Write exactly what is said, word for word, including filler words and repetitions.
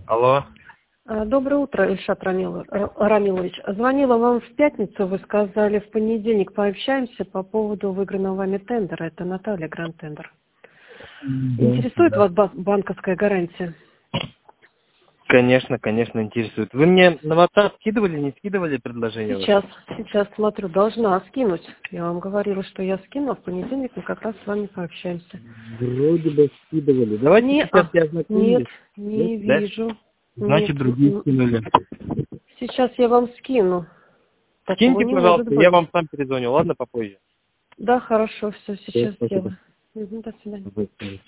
Алло. Доброе утро, Ильшат Рамил- Рамилович. Звонила вам в пятницу, вы сказали, в понедельник пообщаемся по поводу выигранного вами тендера. Это Наталья, Гранд Тендер. Да, Интересует да. вас ба- банковская гарантия? Конечно, конечно, интересует. Вы мне на WhatsApp скидывали, не скидывали предложение? Сейчас, сейчас смотрю, должна скинуть. Я вам говорила, что я скину, а в понедельник мы как раз с вами пообщаемся. Вроде бы скидывали. Давайте Не, сейчас а, я нет, ознакомлюсь. не Нет, да? вижу. Значит, Нет. другие м, скинули. Сейчас я вам скину. Такого Скиньте, не может пожалуйста, я быть. вам сам перезвоню. Ладно, попозже. Да, хорошо, все, Всё, сейчас спасибо. сделаю. Мгм, до свидания. Мгм.